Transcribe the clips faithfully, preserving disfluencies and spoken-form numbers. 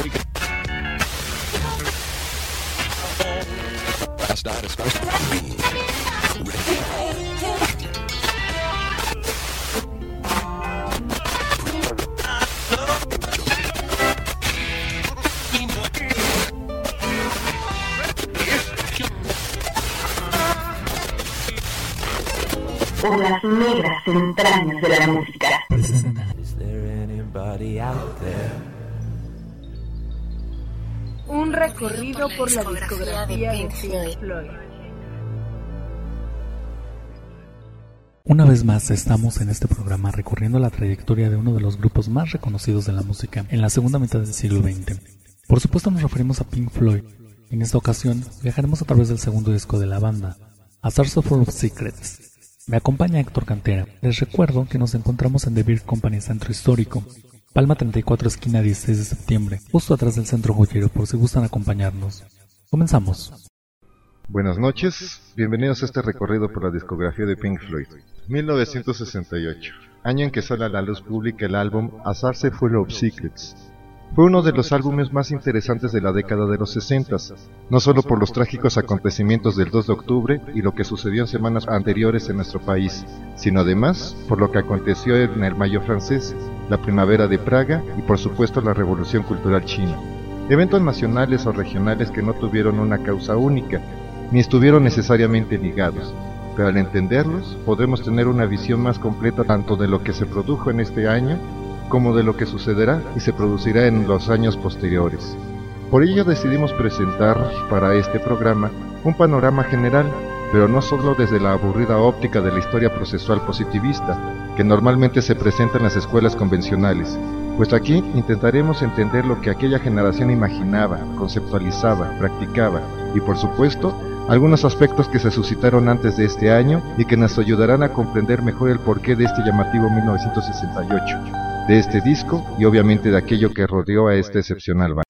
Por las negras entrañas de la música. Un recorrido por la discografía de Pink Floyd. Una vez más estamos en este programa recorriendo la trayectoria de uno de los grupos más reconocidos de la música en la segunda mitad del siglo veinte. Por supuesto nos referimos a Pink Floyd. En esta ocasión viajaremos a través del segundo disco de la banda, A Source Full of Secrets. Me acompaña Héctor Cantera. Les recuerdo que nos encontramos en The Beer Company Centro Histórico, Palma treinta y cuatro, esquina dieciséis de septiembre, justo atrás del Centro Joyero, por si gustan acompañarnos. Comenzamos. Buenas noches, bienvenidos a este recorrido por la discografía de Pink Floyd. mil novecientos sesenta y ocho, año en que sale a la luz pública el álbum A Source Full of Secrets. Fue uno de los álbumes más interesantes de la década de los sesentas, no solo por los trágicos acontecimientos del dos de octubre y lo que sucedió en semanas anteriores en nuestro país, sino además por lo que aconteció en el Mayo francés, la Primavera de Praga y por supuesto la Revolución Cultural China. Eventos nacionales o regionales que no tuvieron una causa única, ni estuvieron necesariamente ligados, pero al entenderlos podremos tener una visión más completa tanto de lo que se produjo en este año como de lo que sucederá y se producirá en los años posteriores. Por ello decidimos presentar para este programa un panorama general, pero no solo desde la aburrida óptica de la historia procesual positivista, que normalmente se presenta en las escuelas convencionales, pues aquí intentaremos entender lo que aquella generación imaginaba, conceptualizaba, practicaba y por supuesto algunos aspectos que se suscitaron antes de este año y que nos ayudarán a comprender mejor el porqué de este llamativo mil novecientos sesenta y ocho, de este disco y obviamente de aquello que rodeó a este excepcional banda.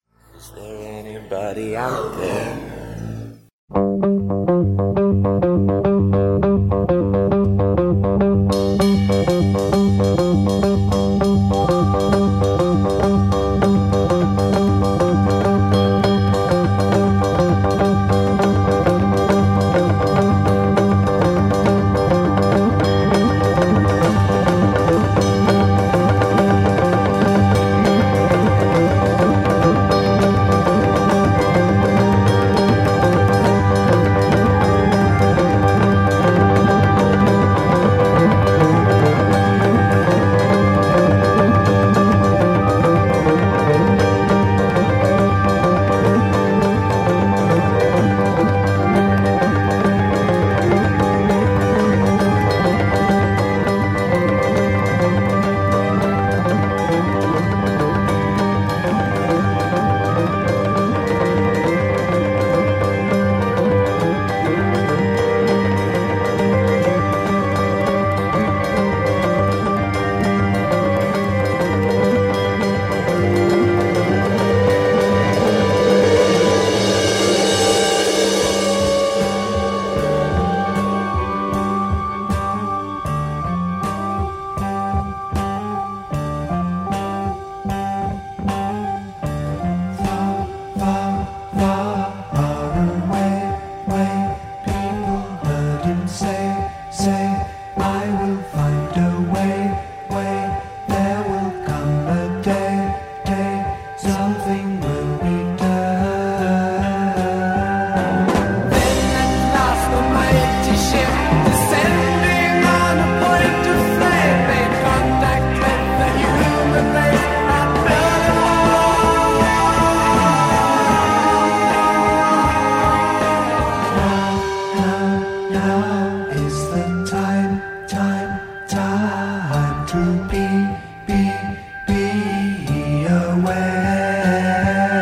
To be, be, be aware.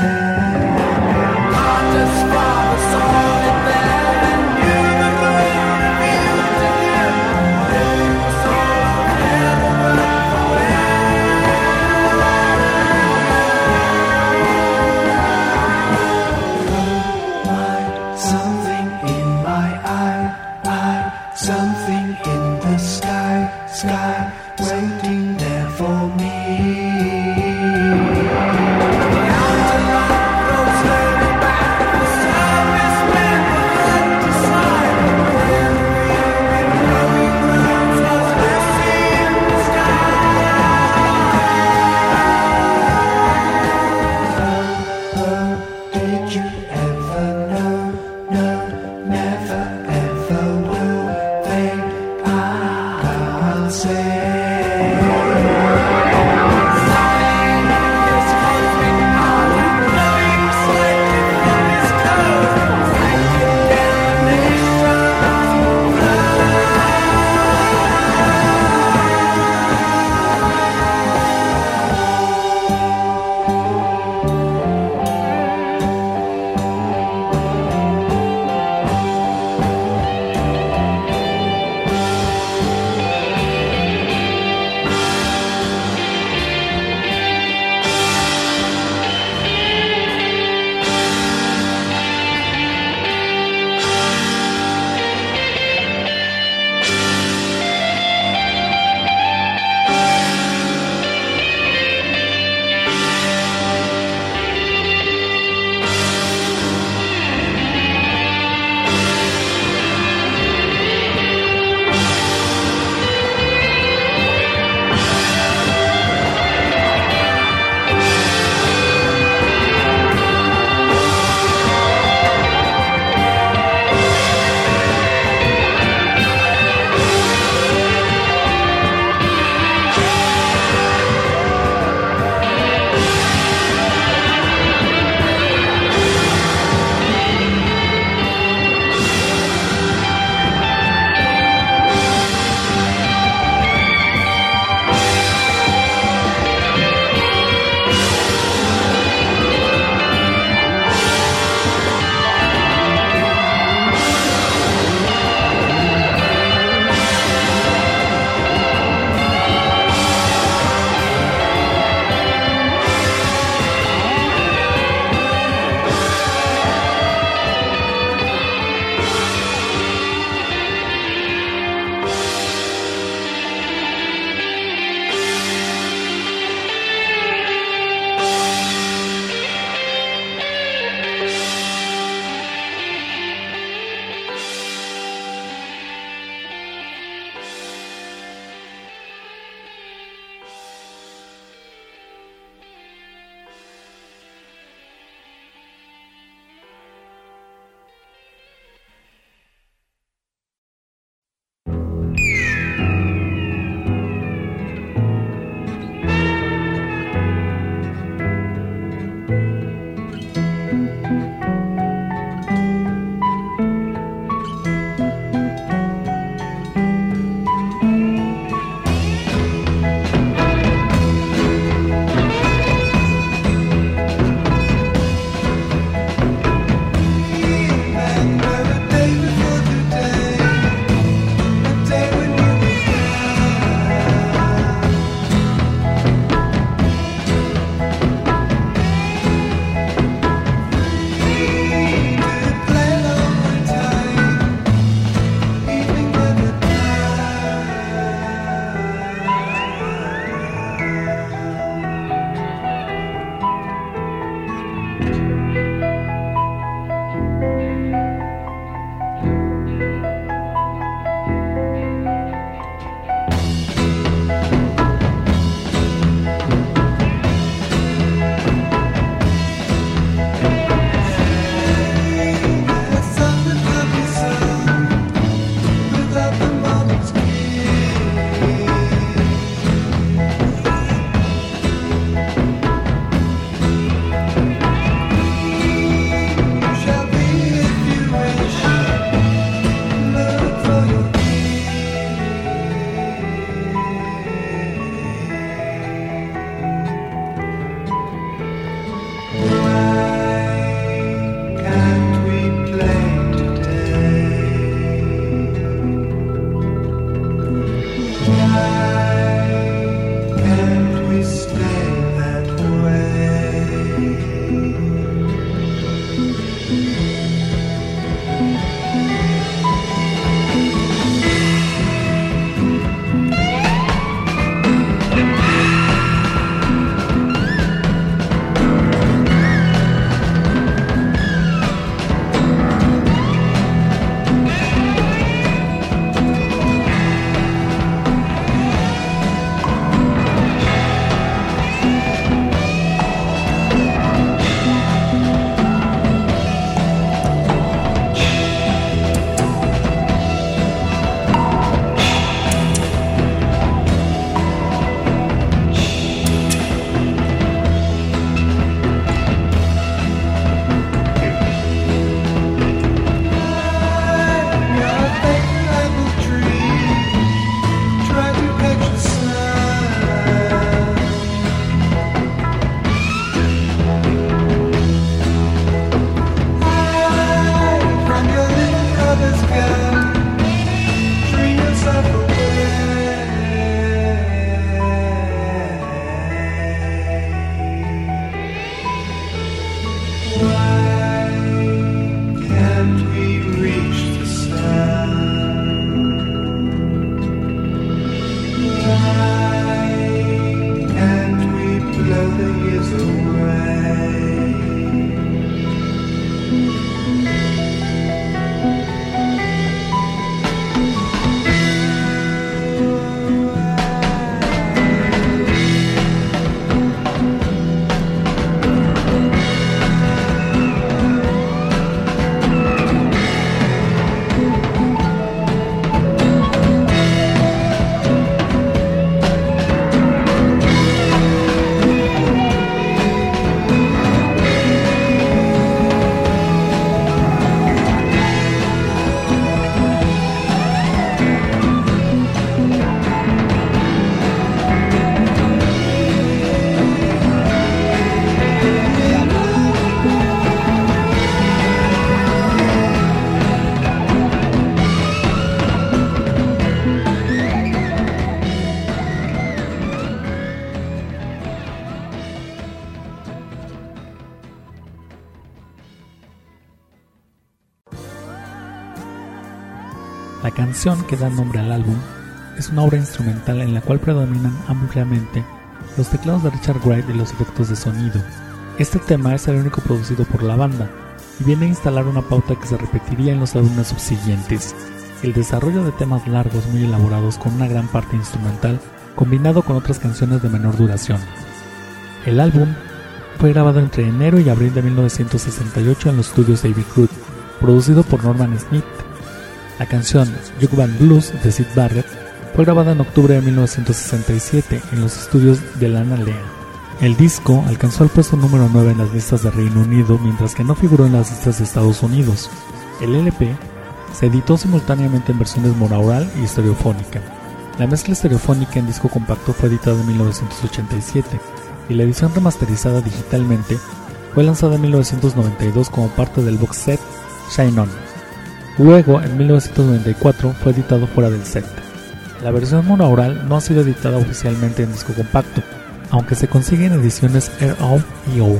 La canción que da nombre al álbum es una obra instrumental en la cual predominan ampliamente los teclados de Richard Wright y los efectos de sonido. Este tema es el único producido por la banda y viene a instalar una pauta que se repetiría en los álbumes subsiguientes: el desarrollo de temas largos muy elaborados con una gran parte instrumental combinado con otras canciones de menor duración. El álbum fue grabado entre enero y abril de mil novecientos sesenta y ocho en los estudios Abbey Road, producido por Norman Smith. La canción Jug Band Blues de Syd Barrett fue grabada en octubre de mil novecientos sesenta y siete en los estudios de Lana Lea. El disco alcanzó el puesto número nueve en las listas de Reino Unido, mientras que no figuró en las listas de Estados Unidos. El L P se editó simultáneamente en versiones monaural y estereofónica. La mezcla estereofónica en disco compacto fue editada en mil novecientos ochenta y siete y la edición remasterizada digitalmente fue lanzada en mil novecientos noventa y dos como parte del box set Shine On. Luego, en mil novecientos noventa y cuatro, fue editado fuera del set. La versión monaural no ha sido editada oficialmente en disco compacto, aunque se consigue en ediciones R O y O.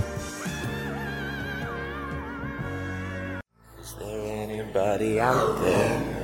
Is there anybody out there?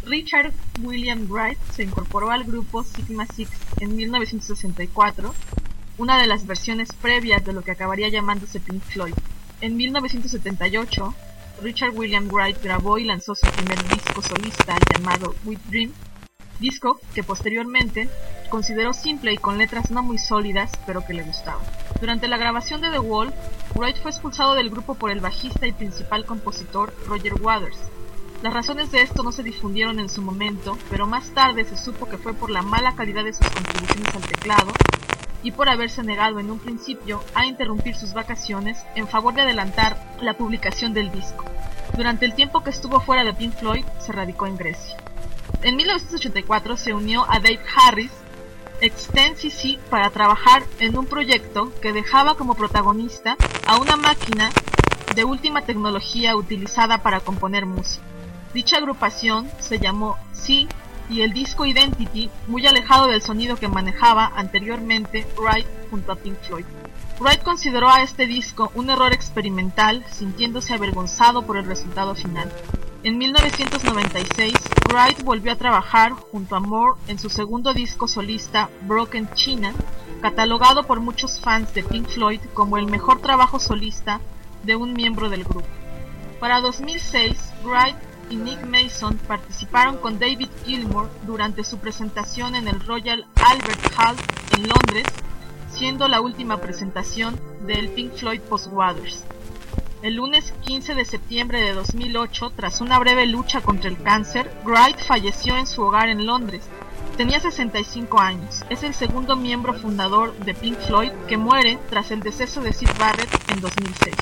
Richard William Wright se incorporó al grupo Sigma Six en mil novecientos sesenta y cuatro, una de las versiones previas de lo que acabaría llamándose Pink Floyd. En mil novecientos setenta y ocho, Richard William Wright grabó y lanzó su primer disco solista llamado With Dream, disco que posteriormente consideró simple y con letras no muy sólidas, pero que le gustaba. Durante la grabación de The Wall, Wright fue expulsado del grupo por el bajista y principal compositor Roger Waters. Las razones de esto no se difundieron en su momento, pero más tarde se supo que fue por la mala calidad de sus contribuciones al teclado y por haberse negado en un principio a interrumpir sus vacaciones en favor de adelantar la publicación del disco. Durante el tiempo que estuvo fuera de Pink Floyd, se radicó en Grecia. En mil novecientos ochenta y cuatro se unió a Dave Harris, ex Ten C C, para trabajar en un proyecto que dejaba como protagonista a una máquina de última tecnología utilizada para componer música. Dicha agrupación se llamó C y el disco Identity, muy alejado del sonido que manejaba anteriormente Wright junto a Pink Floyd. Wright consideró a este disco un error experimental, sintiéndose avergonzado por el resultado final. En mil novecientos noventa y seis, Wright volvió a trabajar junto a Moore en su segundo disco solista, Broken China, catalogado por muchos fans de Pink Floyd como el mejor trabajo solista de un miembro del grupo. Para dos mil seis, Wright y Nick Mason participaron con David Gilmour durante su presentación en el Royal Albert Hall en Londres, siendo la última presentación del Pink Floyd post-Waters. El lunes quince de septiembre de dos mil ocho, tras una breve lucha contra el cáncer, Wright falleció en su hogar en Londres. Tenía sesenta y cinco años. Es el segundo miembro fundador de Pink Floyd que muere tras el deceso de Syd Barrett en dos mil seis.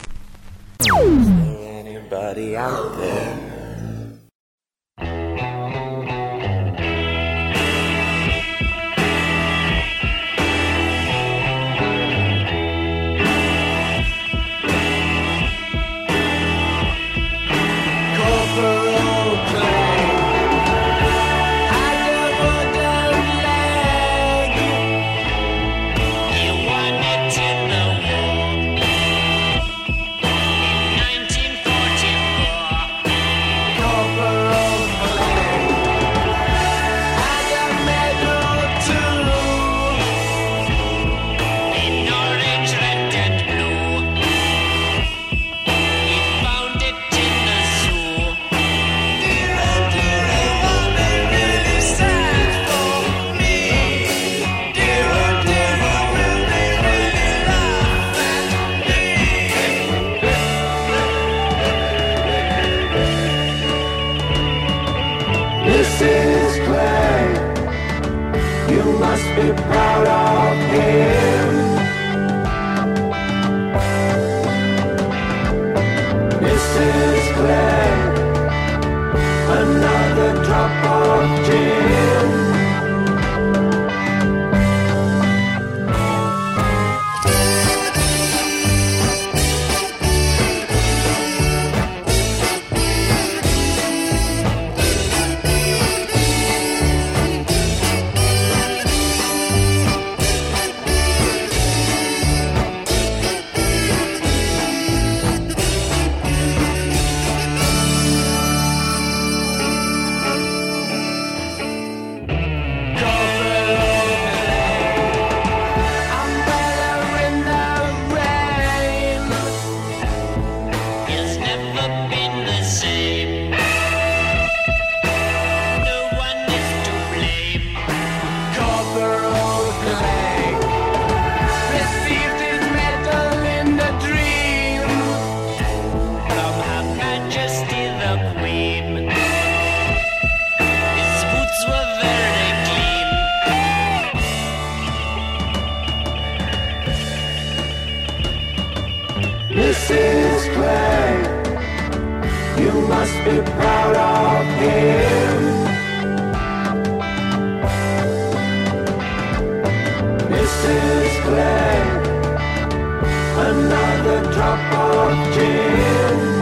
Anybody out there? Be proud of him. Missus Clay, another drop of gin. Missus Clay, you must be proud of him. Missus Clay, another drop of gin.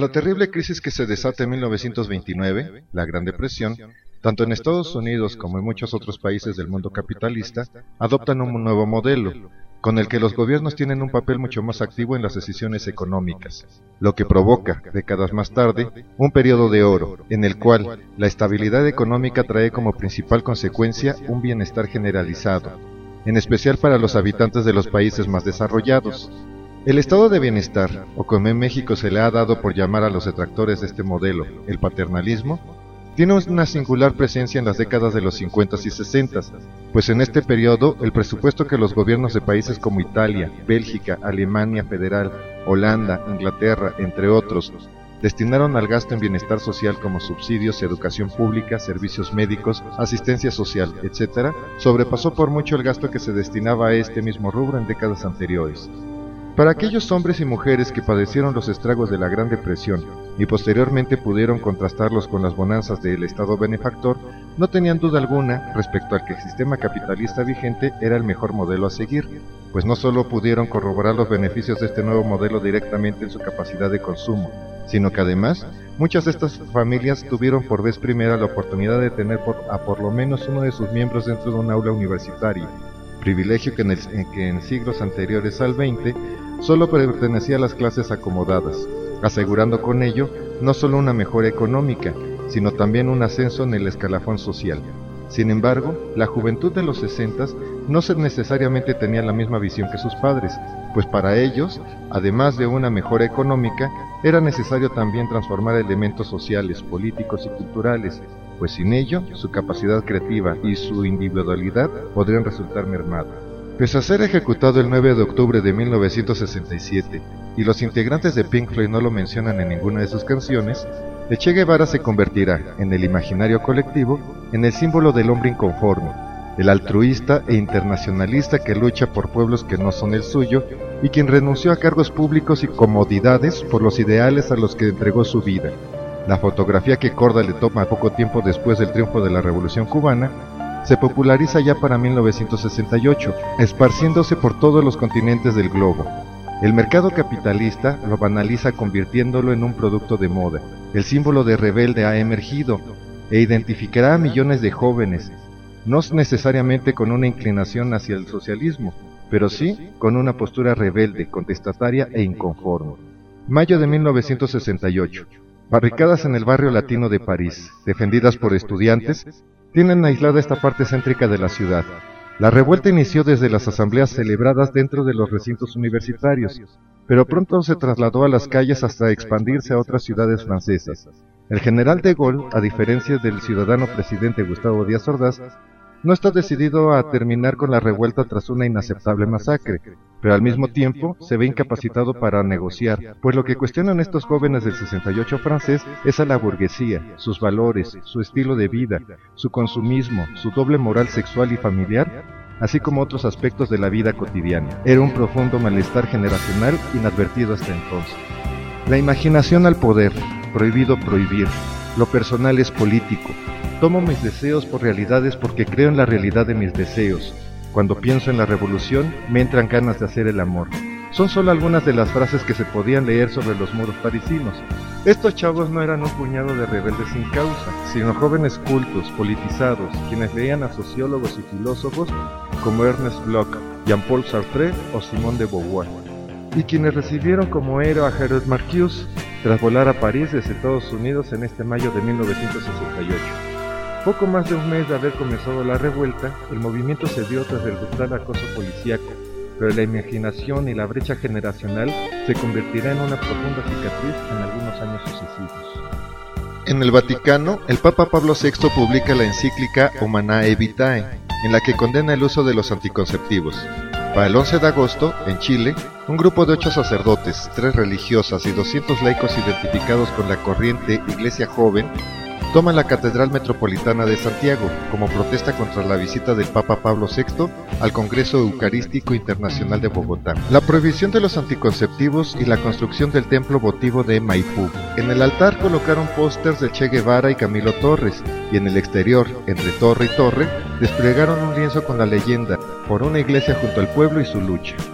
la terrible crisis que se desata en mil novecientos veintinueve, la Gran Depresión, tanto en Estados Unidos como en muchos otros países del mundo capitalista, adoptan un nuevo modelo, con el que los gobiernos tienen un papel mucho más activo en las decisiones económicas, lo que provoca, décadas más tarde, un periodo de oro, en el cual la estabilidad económica trae como principal consecuencia un bienestar generalizado, en especial para los habitantes de los países más desarrollados. El estado de bienestar, o como en México se le ha dado por llamar a los detractores de este modelo, el paternalismo, tiene una singular presencia en las décadas de los cincuenta y sesenta, pues en este periodo el presupuesto que los gobiernos de países como Italia, Bélgica, Alemania Federal, Holanda, Inglaterra, entre otros, destinaron al gasto en bienestar social como subsidios, educación pública, servicios médicos, asistencia social, etcétera, sobrepasó por mucho el gasto que se destinaba a este mismo rubro en décadas anteriores. Para aquellos hombres y mujeres que padecieron los estragos de la Gran Depresión y posteriormente pudieron contrastarlos con las bonanzas del Estado benefactor, no tenían duda alguna respecto al que el sistema capitalista vigente era el mejor modelo a seguir, pues no solo pudieron corroborar los beneficios de este nuevo modelo directamente en su capacidad de consumo, sino que además muchas de estas familias tuvieron por vez primera la oportunidad de tener por, a por lo menos uno de sus miembros dentro de un aula universitaria, privilegio que en, el, que en siglos anteriores al veinte solo pertenecía a las clases acomodadas, asegurando con ello no solo una mejora económica, sino también un ascenso en el escalafón social. Sin embargo, la juventud de los sesentas no necesariamente tenía la misma visión que sus padres, pues para ellos, además de una mejora económica, era necesario también transformar elementos sociales, políticos y culturales, pues sin ello, su capacidad creativa y su individualidad podrían resultar mermadas. Pese a ser ejecutado el nueve de octubre de mil novecientos sesenta y siete, y los integrantes de Pink Floyd no lo mencionan en ninguna de sus canciones, el Che Guevara se convertirá, en el imaginario colectivo, en el símbolo del hombre inconforme, el altruista e internacionalista que lucha por pueblos que no son el suyo y quien renunció a cargos públicos y comodidades por los ideales a los que entregó su vida. La fotografía que Korda le toma poco tiempo después del triunfo de la Revolución Cubana se populariza ya para mil novecientos sesenta y ocho, esparciéndose por todos los continentes del globo. El mercado capitalista lo banaliza convirtiéndolo en un producto de moda. El símbolo de rebelde ha emergido e identificará a millones de jóvenes, no necesariamente con una inclinación hacia el socialismo, pero sí con una postura rebelde, contestataria e inconforme. Mayo de mil novecientos sesenta y ocho. Barricadas en el barrio latino de París, defendidas por estudiantes, tienen aislada esta parte céntrica de la ciudad. La revuelta inició desde las asambleas celebradas dentro de los recintos universitarios, pero pronto se trasladó a las calles hasta expandirse a otras ciudades francesas. El general de Gaulle, a diferencia del ciudadano presidente Gustavo Díaz Ordaz, no está decidido a terminar con la revuelta tras una inaceptable masacre, pero al mismo tiempo se ve incapacitado para negociar, pues lo que cuestionan estos jóvenes del sesenta y ocho francés es a la burguesía, sus valores, su estilo de vida, su consumismo, su doble moral sexual y familiar, así como otros aspectos de la vida cotidiana. Era un profundo malestar generacional inadvertido hasta entonces. La imaginación al poder, prohibido prohibir, lo personal es político. Tomo mis deseos por realidades porque creo en la realidad de mis deseos. Cuando pienso en la revolución, me entran ganas de hacer el amor. Son solo algunas de las frases que se podían leer sobre los muros parisinos. Estos chavos no eran un puñado de rebeldes sin causa, sino jóvenes cultos, politizados, quienes leían a sociólogos y filósofos como Ernest Bloch, Jean-Paul Sartre o Simone de Beauvoir, y quienes recibieron como héroe a Harold Marcuse tras volar a París desde Estados Unidos en este mayo de mil novecientos sesenta y ocho. Poco más de un mes de haber comenzado la revuelta, el movimiento se dio tras el brutal acoso policíaco, pero la imaginación y la brecha generacional se convertirá en una profunda cicatriz en algunos años sucesivos. En el Vaticano, el Papa Pablo sexto publica la encíclica Humanae Vitae, en la que condena el uso de los anticonceptivos. Para el once de agosto, en Chile, un grupo de ocho sacerdotes, tres religiosas y doscientos laicos identificados con la corriente Iglesia Joven toman la Catedral Metropolitana de Santiago como protesta contra la visita del Papa Pablo sexto al Congreso Eucarístico Internacional de Bogotá, la prohibición de los anticonceptivos y la construcción del templo votivo de Maipú. En el altar colocaron pósters de Che Guevara y Camilo Torres, y en el exterior, entre torre y torre, desplegaron un lienzo con la leyenda "Por una iglesia junto al pueblo y su lucha".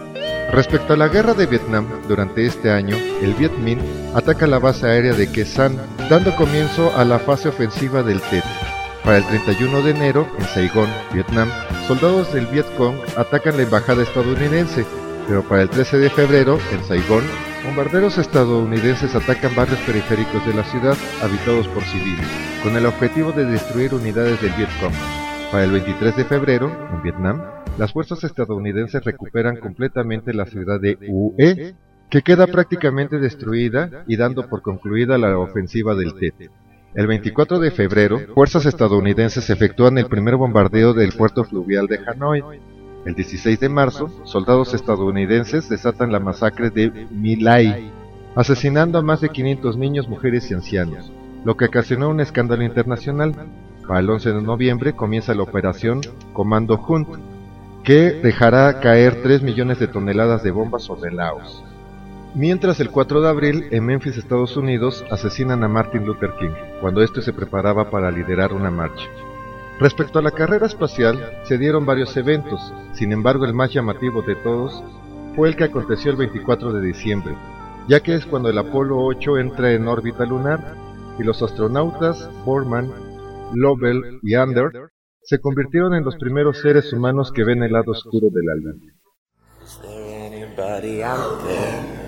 Respecto a la guerra de Vietnam, durante este año, el Viet Minh ataca la base aérea de Khe Sanh, dando comienzo a la fase ofensiva del Tet. Para el treinta y uno de enero, en Saigón, Vietnam, soldados del Viet Cong atacan la embajada estadounidense, pero para el trece de febrero, en Saigón, bombarderos estadounidenses atacan barrios periféricos de la ciudad habitados por civiles, con el objetivo de destruir unidades del Viet Cong. Para el veintitrés de febrero, en Vietnam, las fuerzas estadounidenses recuperan completamente la ciudad de Hue, que queda prácticamente destruida y dando por concluida la ofensiva del Tet. El veinticuatro de febrero, fuerzas estadounidenses efectúan el primer bombardeo del puerto fluvial de Hanoi. El dieciséis de marzo, soldados estadounidenses desatan la masacre de My Lai, asesinando a más de quinientos niños, mujeres y ancianos, lo que ocasionó un escándalo internacional. Para el once de noviembre comienza la operación Comando Hunt, que dejará caer tres millones de toneladas de bombas sobre Laos. Mientras el cuatro de abril, en Memphis, Estados Unidos, asesinan a Martin Luther King, cuando éste se preparaba para liderar una marcha. Respecto a la carrera espacial, se dieron varios eventos, sin embargo el más llamativo de todos fue el que aconteció el veinticuatro de diciembre, ya que es cuando el Apolo ocho entra en órbita lunar, y los astronautas Borman, Lovell y Ander se convirtieron en los primeros seres humanos que ven el lado oscuro de la luna. Is there anybody out there?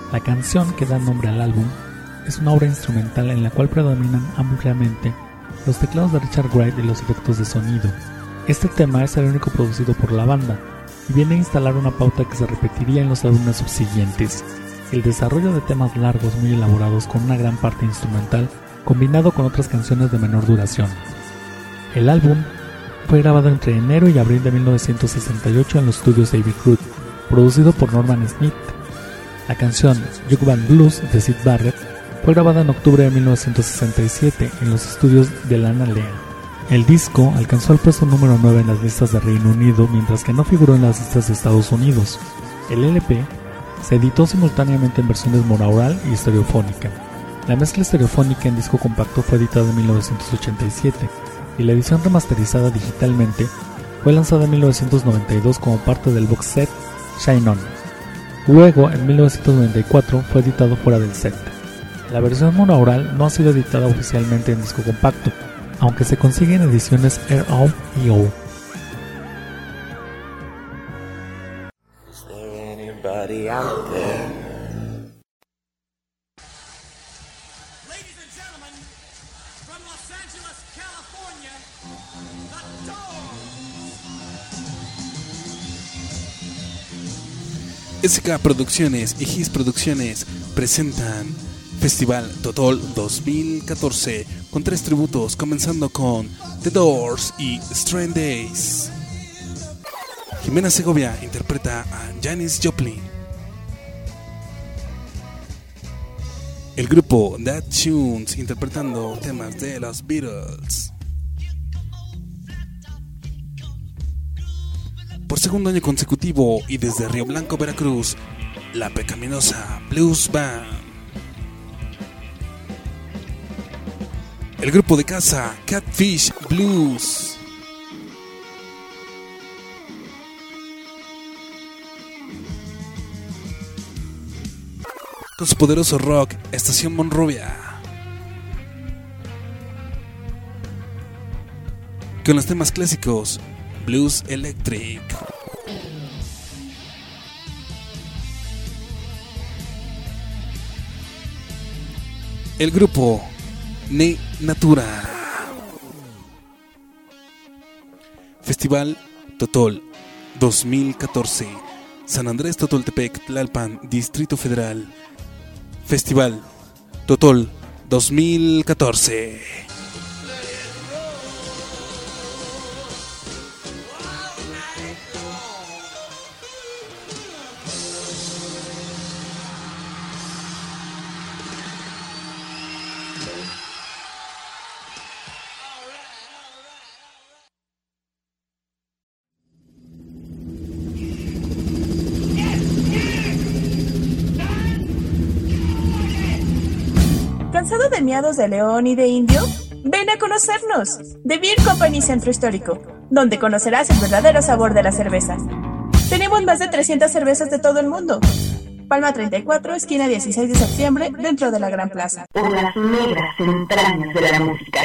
La canción que da nombre al álbum es una obra instrumental en la cual predominan ampliamente los teclados de Richard Wright y los efectos de sonido. Este tema es el único producido por la banda y viene a instalar una pauta que se repetiría en los álbumes subsiguientes: el desarrollo de temas largos muy elaborados con una gran parte instrumental combinado con otras canciones de menor duración. El álbum fue grabado entre enero y abril de mil novecientos sesenta y ocho en los estudios Abbey Road, producido por Norman Smith. La canción Jug Band Blues de Syd Barrett fue grabada en octubre de mil novecientos sesenta y siete en los estudios de Lana Lea. El disco alcanzó el puesto número nueve en las listas de Reino Unido, mientras que no figuró en las listas de Estados Unidos. El L P se editó simultáneamente en versiones monaural y estereofónica. La mezcla estereofónica en disco compacto fue editada en mil novecientos ochenta y siete y la edición remasterizada digitalmente fue lanzada en mil novecientos noventa y dos como parte del box set Shine On. Luego, en mil novecientos noventa y cuatro, fue editado fuera del set. La versión monaural no ha sido editada oficialmente en disco compacto, aunque se consigue en ediciones R A W y O. Is there anybody out there? Ladies and gentlemen, from Los Angeles, California, The Doors. S K Producciones y His Producciones presentan Festival Total dos mil catorce con tres tributos, comenzando con The Doors y Strange Days. Jimena Segovia interpreta a Janis Joplin. El grupo That Tunes interpretando temas de los Beatles. Por segundo año consecutivo y desde Río Blanco, Veracruz, La Pecaminosa Blues Band. El grupo de casa Catfish Blues. Con su poderoso rock, Estación Monrovia. Con los temas clásicos, Blues Electric. El grupo Ne Natura. Festival Totol dos mil catorce. San Andrés Totoltepec, Tlalpan, Distrito Federal. Festival Totol dos mil catorce. ¿Cansado de miados de león y de indio? Ven a conocernos. The Beer Company Centro Histórico, donde conocerás el verdadero sabor de las cervezas. Tenemos más de trescientas cervezas de todo el mundo. Palma treinta y cuatro, esquina dieciséis de septiembre, dentro de la Gran Plaza. Por las negras entrañas de la música.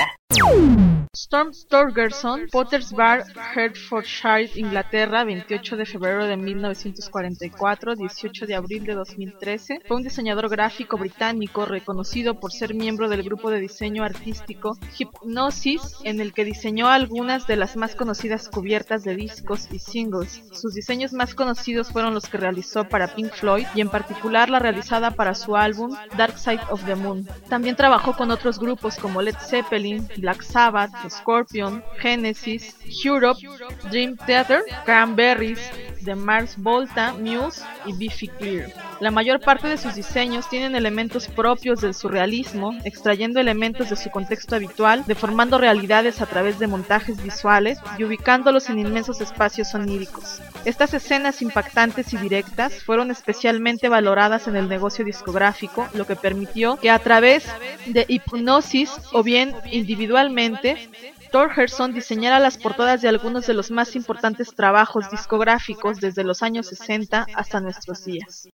Storm Thorgerson, Potter's Bar, Hertfordshire, Inglaterra, veintiocho de febrero de mil novecientos cuarenta y cuatro, dieciocho de abril de dos mil trece, fue un diseñador gráfico británico reconocido por ser miembro del grupo de diseño artístico Hipgnosis, en el que diseñó algunas de las más conocidas cubiertas de discos y singles. Sus diseños más conocidos fueron los que realizó para Pink Floyd y en particular la realizada para su álbum Dark Side of the Moon. También trabajó con otros grupos como Led Zeppelin, Black Sabbath, Scorpion, Genesis, Europe, Dream Theater, Cranberries, The Mars Volta, Muse y Biffy Clear. La mayor parte de sus diseños tienen elementos propios del surrealismo, extrayendo elementos de su contexto habitual, deformando realidades a través de montajes visuales y ubicándolos en inmensos espacios oníricos. Estas escenas impactantes y directas fueron especialmente valoradas en el negocio discográfico, lo que permitió que a través de Hipgnosis o bien individualmente, Thorgerson diseñara las portadas de algunos de los más importantes trabajos discográficos desde los años sesenta hasta nuestros días.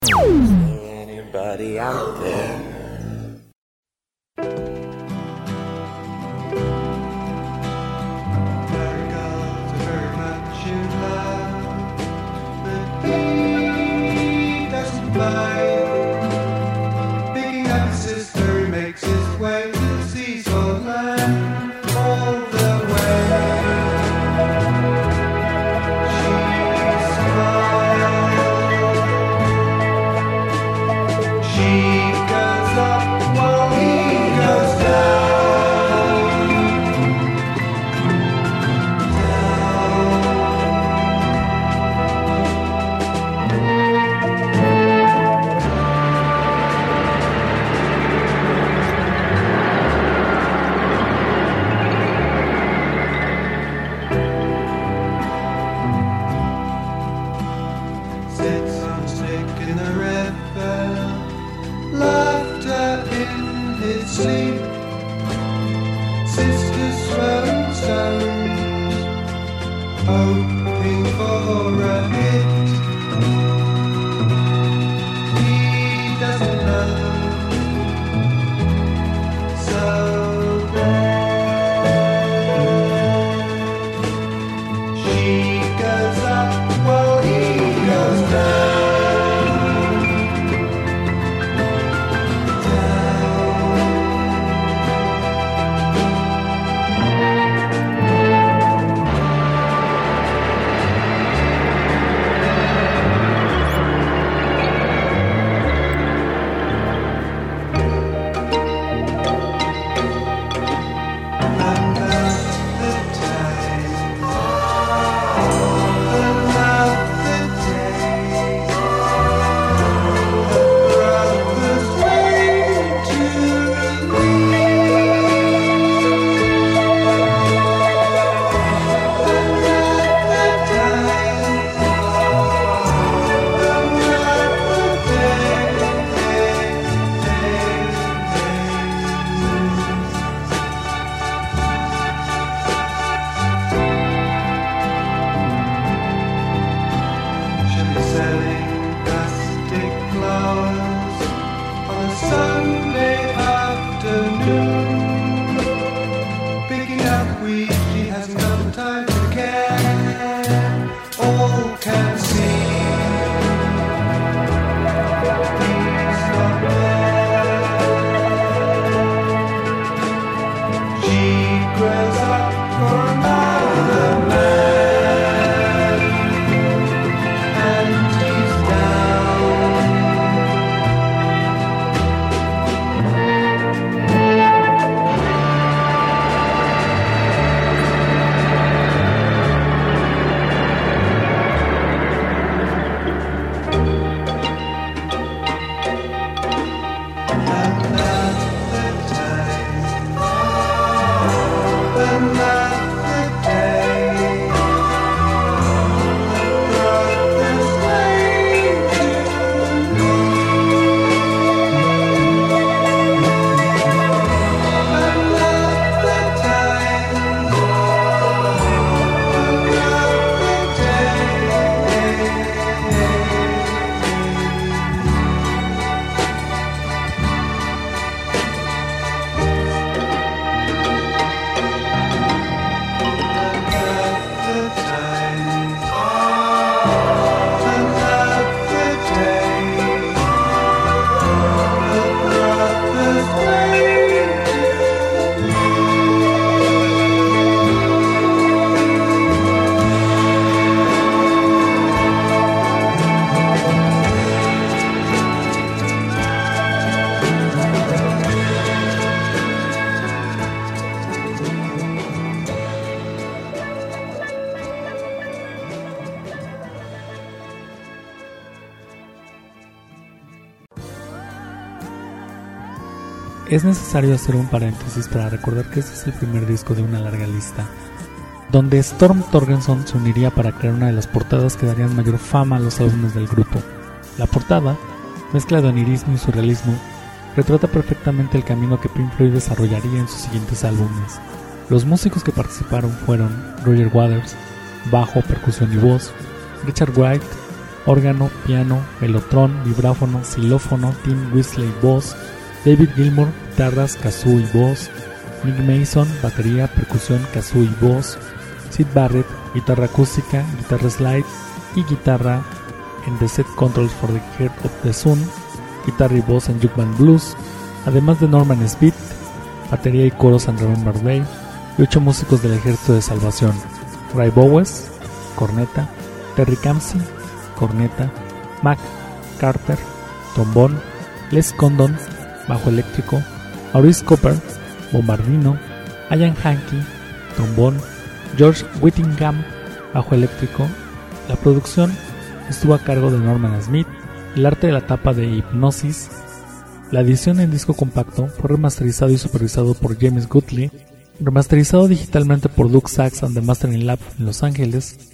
Anybody out there? Bye. sits on stick in the river, laughter in his sleep. Sisters throwing stones, hoping for a hit. He doesn't know, so she goes up while he goes down. Es necesario hacer un paréntesis para recordar que este es el primer disco de una larga lista, donde Storm Thorgerson se uniría para crear una de las portadas que darían mayor fama a los álbumes del grupo. La portada, mezcla de onirismo y surrealismo, retrata perfectamente el camino que Pink Floyd desarrollaría en sus siguientes álbumes. Los músicos que participaron fueron Roger Waters, bajo, percusión y voz, Richard Wright, órgano, piano, mellotron, vibráfono, xilófono, Tim Weasley, voz, David Gilmour, guitarras, kazoo y voz, Nick Mason, batería, percusión, kazoo y voz, Syd Barrett, guitarra acústica, guitarra slide y guitarra en The Set Controls for the Heart of the Sun, guitarra y voz en Jug Band Blues, además de Norman Smith, batería y coros en Remember Day, y ocho músicos del Ejército de Salvación: Ray Bowes, corneta, Terry Campsey, corneta, Mac Carter, trombón, Les Condon, bajo eléctrico, Maurice Cooper, bombardino, Ian Hankey, trombón, George Whittingham, bajo eléctrico. La producción estuvo a cargo de Norman Smith, el arte de la tapa de Hipnosis. La edición en disco compacto fue remasterizado y supervisado por James Guthrie, remasterizado digitalmente por Duke Sax and the Mastering Lab en Los Ángeles.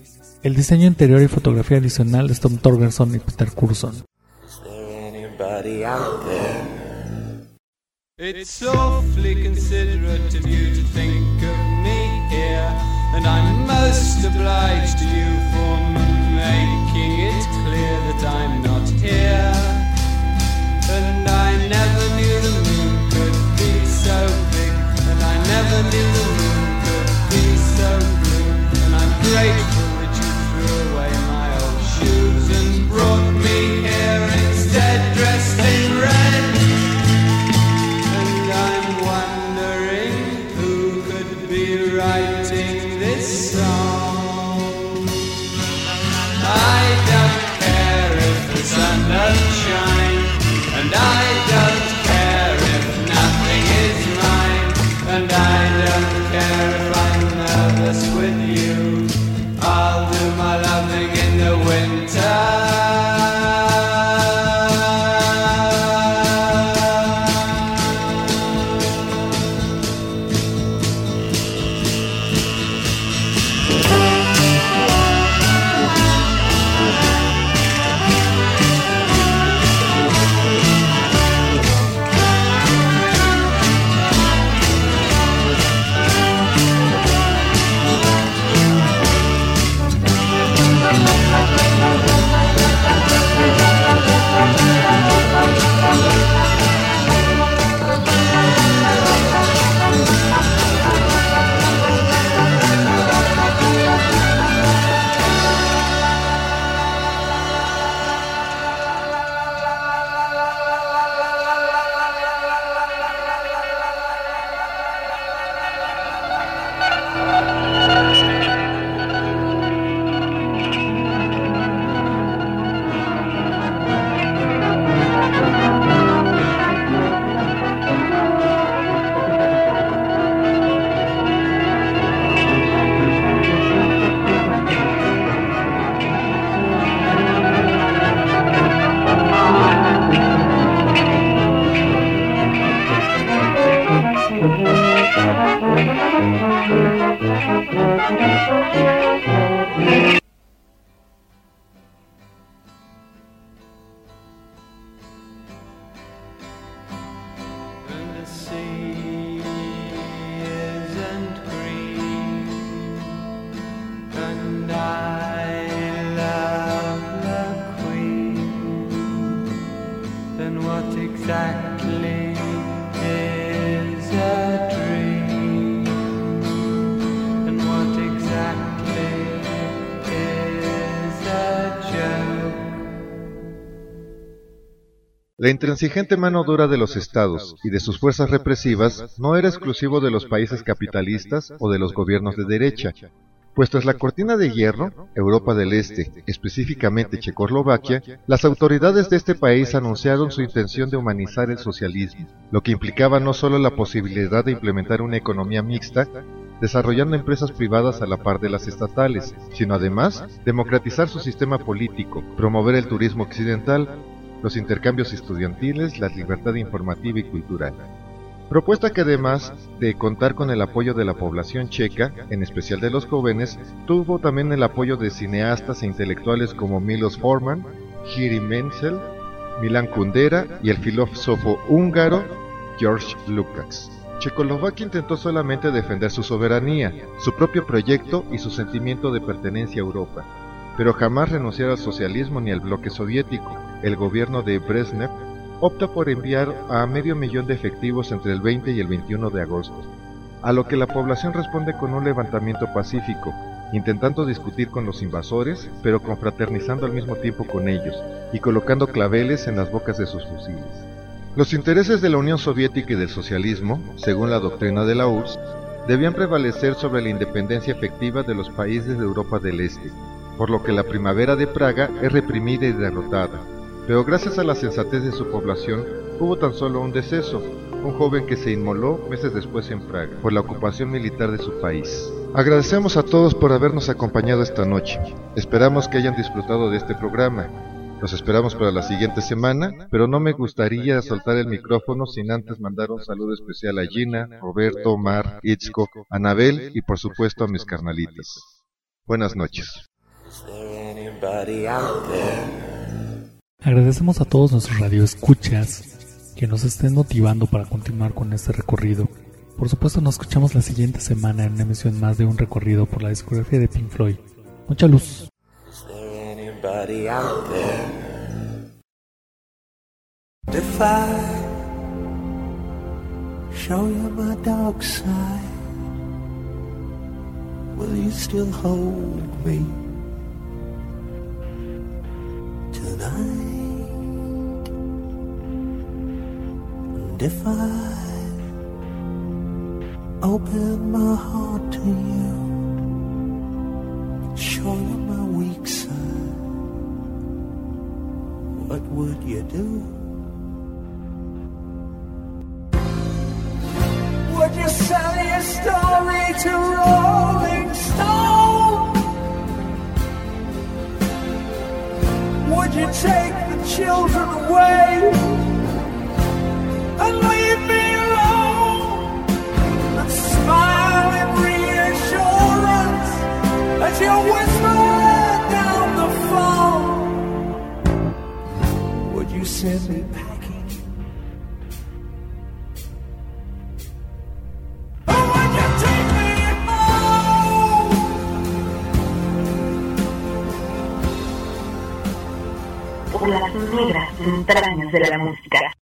El diseño interior y fotografía adicional de Tom Torgerson y Peter Curson. Is there anybody out there? It's awfully considerate of you to think of me here, and I'm most obliged to you for making it clear that I'm not here. And I never knew the moon could be so big, and I never knew the moon could be so blue, and I'm grateful that you threw away my old shoes and brought me here instead dressed in red. And I'm wondering who could be writing this song. I don't care if the sun doesn't shine, and I don't care if nothing is mine, and I don't care if I'm nervous with you. I'll do my loving in the winter. La intransigente mano dura de los estados y de sus fuerzas represivas no era exclusivo de los países capitalistas o de los gobiernos de derecha, pues tras la cortina de hierro, Europa del Este, específicamente Checoslovaquia, las autoridades de este país anunciaron su intención de humanizar el socialismo, lo que implicaba no solo la posibilidad de implementar una economía mixta, desarrollando empresas privadas a la par de las estatales, sino además democratizar su sistema político, promover el turismo occidental, los intercambios estudiantiles, la libertad informativa y cultural. Propuesta que además de contar con el apoyo de la población checa, en especial de los jóvenes, tuvo también el apoyo de cineastas e intelectuales como Milos Forman, Jiří Menzel, Milan Kundera y el filósofo húngaro George Lukács. Checoslovaquia intentó solamente defender su soberanía, su propio proyecto y su sentimiento de pertenencia a Europa, pero jamás renunciar al socialismo ni al bloque soviético. El gobierno de Brezhnev opta por enviar a medio millón de efectivos entre el veinte y el veintiuno de agosto, a lo que la población responde con un levantamiento pacífico, intentando discutir con los invasores, pero confraternizando al mismo tiempo con ellos, y colocando claveles en las bocas de sus fusiles. Los intereses de la Unión Soviética y del socialismo, según la doctrina de la U R S S, debían prevalecer sobre la independencia efectiva de los países de Europa del Este, por lo que la Primavera de Praga es reprimida y derrotada. Pero gracias a la sensatez de su población, hubo tan solo un deceso, un joven que se inmoló meses después en Praga, por la ocupación militar de su país. Agradecemos a todos por habernos acompañado esta noche. Esperamos que hayan disfrutado de este programa. Los esperamos para la siguiente semana, pero no me gustaría soltar el micrófono sin antes mandar un saludo especial a Gina, Roberto, Mar, Itzko, Anabel y por supuesto a mis carnalitas. Buenas noches. Is there anybody out there? Agradecemos a todos nuestros radioescuchas que nos estén motivando para continuar con este recorrido. Por supuesto, nos escuchamos la siguiente semana en una emisión más de un recorrido por la discografía de Pink Floyd. Mucha luz. Is there anybody out there? If I show you my dark side, will you still hold me tonight? And if I open my heart to you, show you my weak side, what would you do? Would you sell your story to Rolling Stone? Would you take the children away and leave me alone and smile in reassurance as you whisper down the phone? Would you send me packing? Por las negras entrañas de la música.